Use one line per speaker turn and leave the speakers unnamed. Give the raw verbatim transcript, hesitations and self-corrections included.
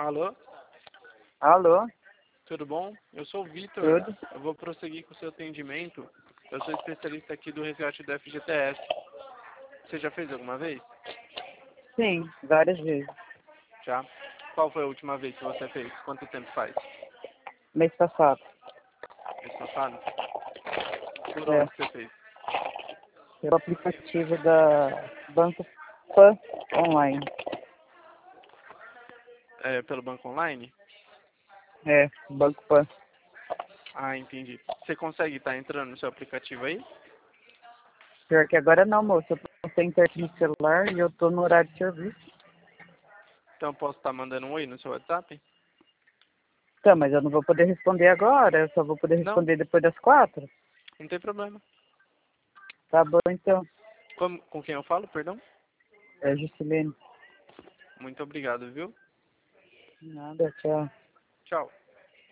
Alô?
Alô?
Tudo bom? Eu sou o Vitor.
Tudo.
Eu vou prosseguir com o seu atendimento. Eu sou especialista aqui do resgate do F G T S. Você já fez alguma vez?
Sim, várias vezes.
Já? Qual foi a última vez que você fez? Quanto tempo faz?
Mês passado.
Mês passado? Por
É.
onde você fez?
Pelo aplicativo da Banco Pan Online.
É, pelo banco online?
É, Banco Pan.
Ah, entendi. Você consegue estar entrando no seu aplicativo aí?
Pior que agora não, moço. Eu tô sem internet no celular e eu tô no horário de serviço.
Então eu posso estar mandando um oi no seu WhatsApp?
Tá, mas eu não vou poder responder agora. Eu só vou poder
Não,
responder depois das quatro.
não tem problema.
Tá bom, então.
Como, com quem eu falo, perdão?
É, Juscelino.
Muito obrigado, viu?
Nada, tchau.
Tchau.